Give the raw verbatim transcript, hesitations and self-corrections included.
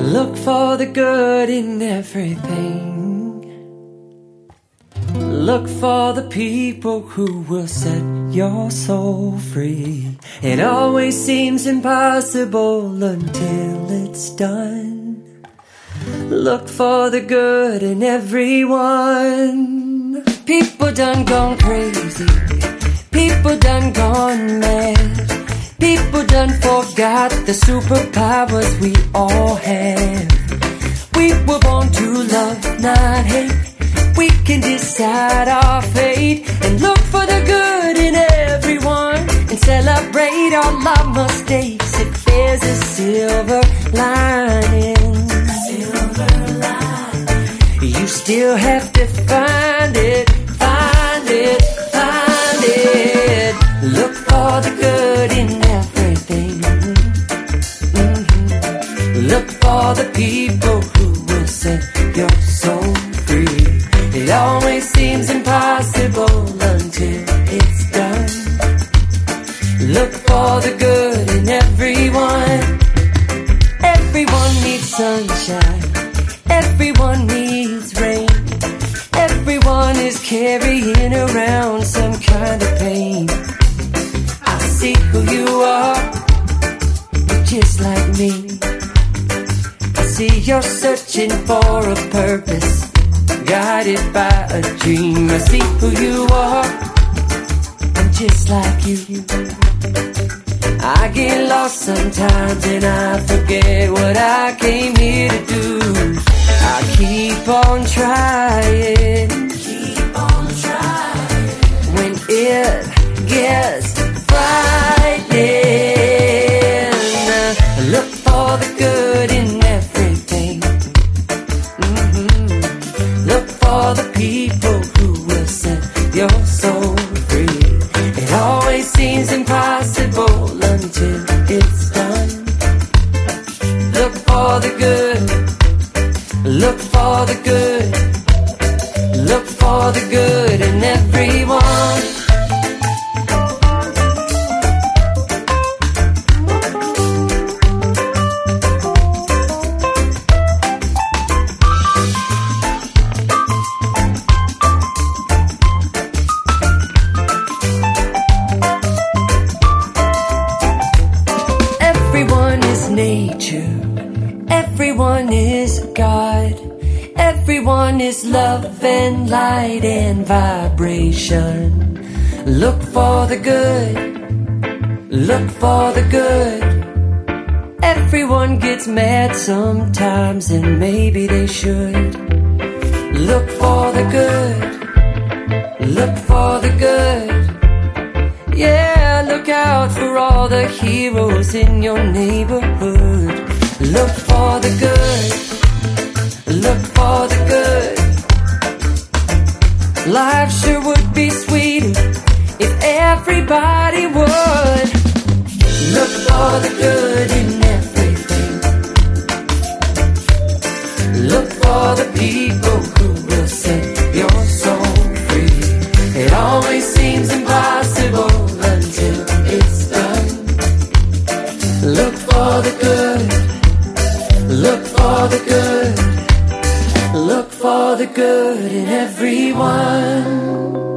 Look for the good in everything. Look for the people who will set your soul free. It always seems impossible until it's done. Look for the good in everyone. People done gone crazy. People done gone mad. People done forgot the superpowers we all have. We were born to love, not hate. We can decide our fate and look for the good in everyone and celebrate all our mistakes if there's a silver lining. Silver lining. You still have to find it, find it, find it. Look for the good in everything. Mm-hmm. Look for the people who will set your soul free. It always seems impossible until it's done. Look for the good in everyone. Everyone needs sunshine. Everyone needs rain. Everyone is carrying around some kind of pain. I see who you are. You're just like me. I see you're searching for a purpose, guided by a dream. I see who you are. I'm just like you. I get lost sometimes and I forget what I came here to do. I keep on trying, keep on trying. When it gets frightening, look for the good in everything. Look for the people who will set your soul free. It always seems impossible until it's done. Look for the good. Look for the good. Look for the good in everyone. Nature, everyone is God, everyone is love and light and vibration. Look for the good, look for the good. Everyone gets mad sometimes and maybe they should. Look for the good, look for the good. Yeah, look out for all the heroes in your neighborhood. Look for the good. Look for the good. Life sure would be sweeter if everybody would. Look for the good in everything. Look for the people who will set your soul free. It always seems impossible until it's done. Look for the good. Look for the good. Look for the good in everyone.